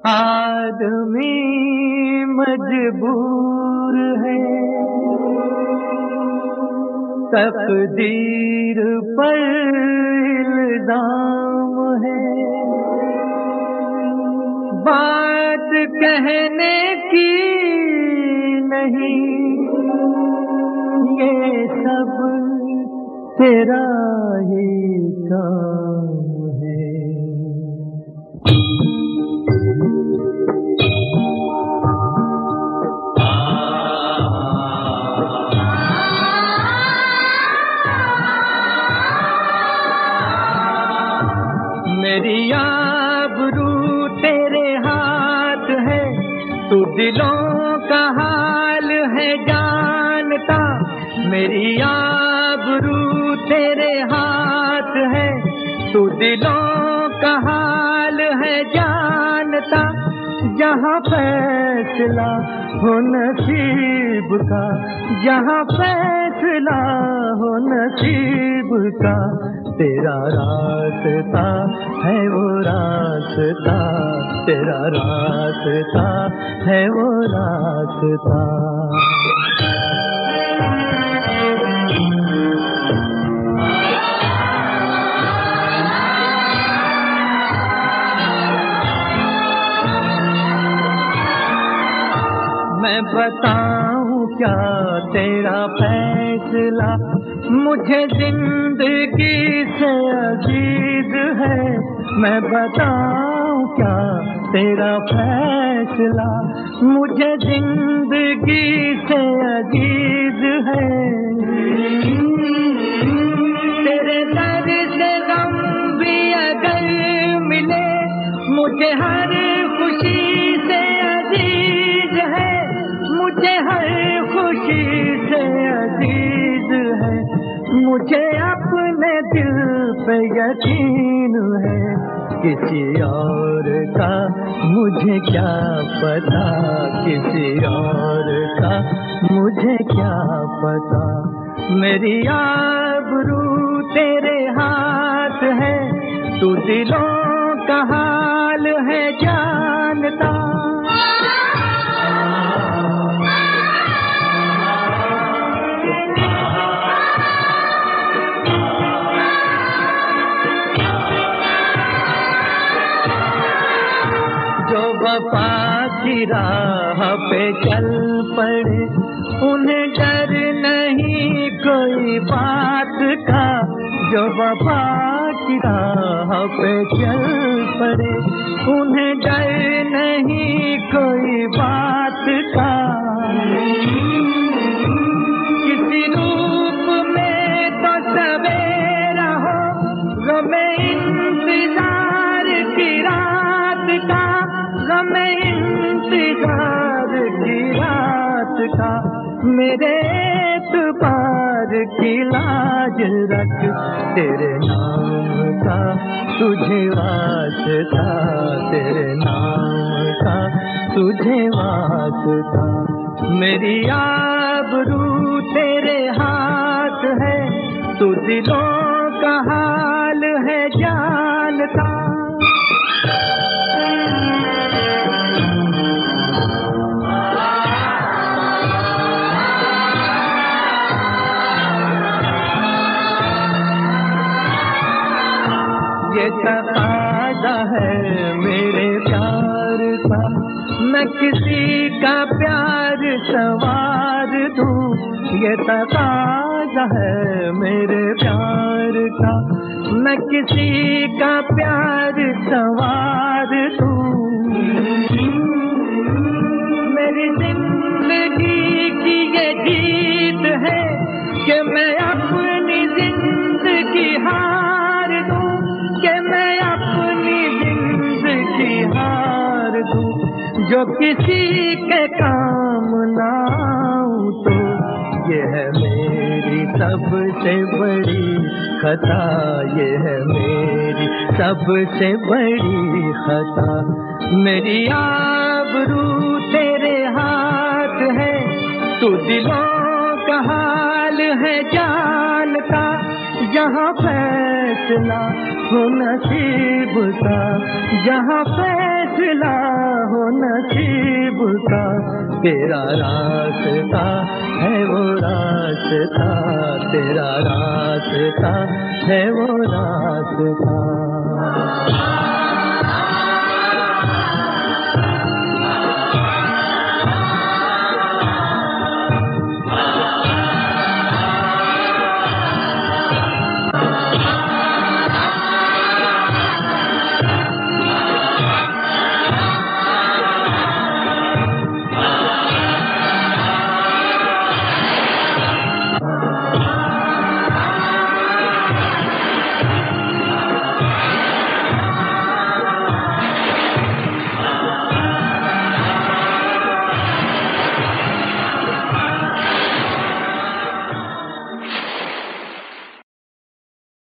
आदमी मजबूर है, तकदीर पर इल्जाम है, बात कहने की नहीं, ये सब तेरा ही काम है। मेरी आबरू तेरे हाथ है, तू दिलों का हाल है जानता। मेरी आबरू तेरे हाथ है, तू दिलों का हाल है जानता। जहाँ फैसला हो नसीब का, जहाँ फैसला हो नसीब का, तेरा रास्ता है वो रास्ता, तेरा रास्ता है वो रास्ता। मैं बताऊं क्या तेरा फैसला, मुझे जिंदगी से अजीज है। मैं बताऊं क्या तेरा फैसला, मुझे जिंदगी से अजीज है। तेरे दर्द से गम भी अगर मिले, मुझे हर खुशी से अजीज है, मुझे हर खुशी से अजीज है। मुझे अपने दिल पे यकीन है, किसी और का मुझे क्या पता, किसी और का मुझे क्या पता। मेरी आबरू तेरे हाथ है, तू दिलों का हाल है जानता। जो वफा की राह पे चल पड़े, उन्हें डर नहीं कोई बात का। जो वफा की राह पे चल पड़े, उन्हें डर नहीं कोई बात का। किसी रूप में तो सवेरा हो, गमे इंतजार की रात का, गमे इंतजार की रात का। मेरे एतबार की लाज रख, तेरे नाम का तुझे वास्ता, तेरे नाम का तुझे वास्ता। मेरी आबरू तेरे हाथ है, तू दिलों का हाल है जानता। ये तकाज़ा है मेरे प्यार का, मैं किसी का प्यार सवार दूं। ये तकाज़ा है मेरे प्यार का, मैं किसी का प्यार सवार दूं। मेरी जिंदगी की ये जीत है कि मैं अपनी जिंदगी हार दूं, कि मैं अपनी जिंदगी हार दूं। जो किसी के काम ना आऊं तो ये है मेरी सबसे बड़ी खता, ये है मेरी सबसे बड़ी खता। मेरी आबरू तेरे हाथ है, तू दिलों का हाल है जानता। जहाँ फैसला हो नसीब का, जहाँ फैसला फैसला हो नसीब का, तेरा रास्ता है वो रास्ता, तेरा रास्ता है वो रास्ता।